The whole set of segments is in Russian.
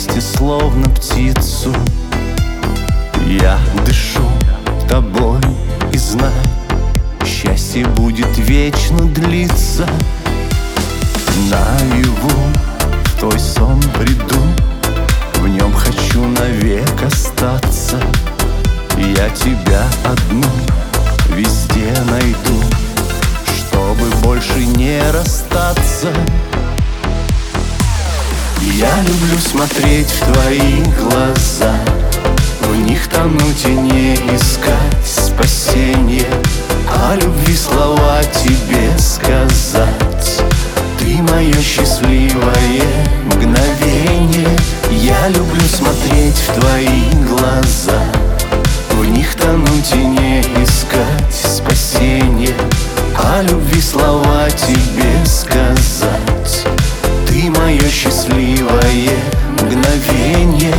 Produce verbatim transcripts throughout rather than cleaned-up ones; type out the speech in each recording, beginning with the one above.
вместе, словно птицу. Я дышу тобой и знаю, счастье будет вечно длиться. Наяву в твой сон приду, в нем хочу навек остаться. Я тебя одну везде найду, чтобы больше не расстаться. Я люблю смотреть в твои глаза, в них тонуть и не искать спасения, о любви слова тебе сказать. Ты мое счастливое мгновение. Я люблю смотреть в твои глаза, в них тонуть и не искать спасения, о любви слова тебе сказать. Ты мое счастливое мгновение.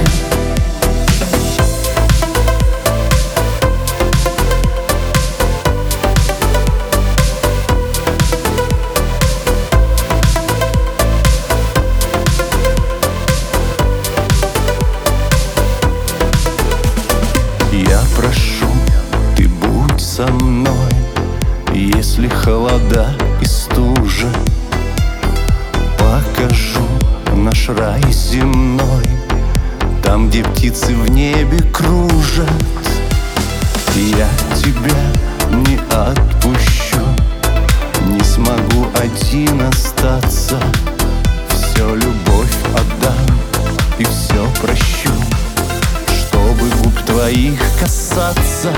Я прошу, ты будь со мной, если холода и стужа. Покажу наш рай земной, там, где птицы в небе кружат. Я тебя не отпущу, не смогу один остаться. Все любовь отдам и все прощу, чтобы губ твоих касаться.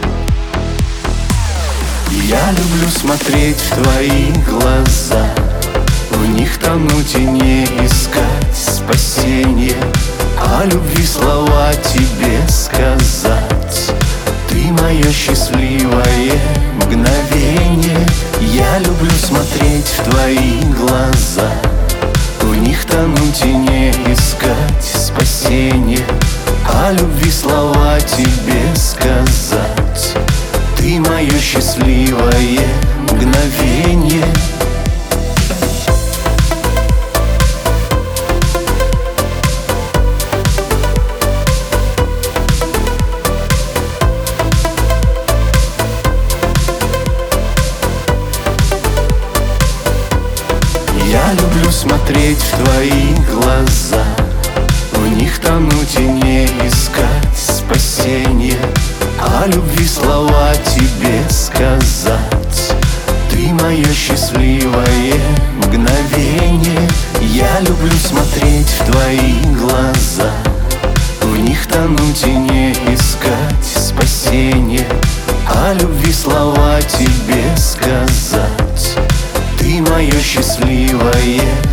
Я люблю смотреть в твои глаза, в них тонуть и не искать спасения, о любви слова тебе сказать. Ты мое счастливое мгновение. Я люблю смотреть в твои глаза, в них тонуть и не искать спасения, о любви слова тебе сказать. Ты мое счастливое мгновение. Я люблю смотреть в твои глаза, в них тонуть и не искать спасения, о любви слова тебе сказать. Ты мое счастливое мгновение. Я люблю смотреть в твои глаза, в них тонуть и не искать спасения, о любви слова тебе сказать. Ты мое счастливое